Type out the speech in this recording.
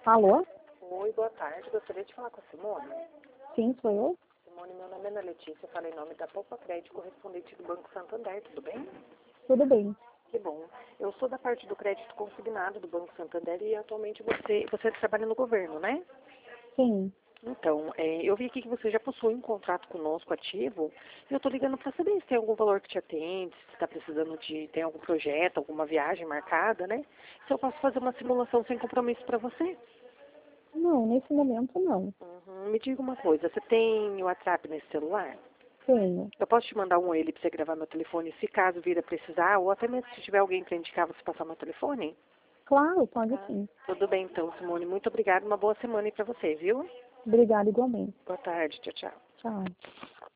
Alô? Oi, boa tarde. Gostaria de falar com a Simone. Sim, sou eu? Simone, meu nome é Ana Letícia. Falei em nome da Poupa Crédito, correspondente do Banco Santander. Tudo bem? Tudo bem. Que bom. Eu sou da parte do crédito consignado do Banco Santander e atualmente você trabalha no governo, né? Sim. Então, eu vi aqui que você já possui um contrato conosco ativo e eu estou ligando para saber se tem algum valor que te atende, se está precisando tem algum projeto, alguma viagem marcada, né? Se eu posso fazer uma simulação sem compromisso para você. Não, nesse momento não. Uhum. Me diga uma coisa, você tem o WhatsApp nesse celular? Tenho. Eu posso te mandar um ele para você gravar meu telefone, se caso vir a precisar, ou até mesmo se tiver alguém para indicar você passar meu telefone? Claro, pode Ah, sim. tudo bem então, Simone. Muito obrigada, uma boa semana aí para você, viu? Obrigada igualmente. Boa tarde, tchau, tchau. Tchau.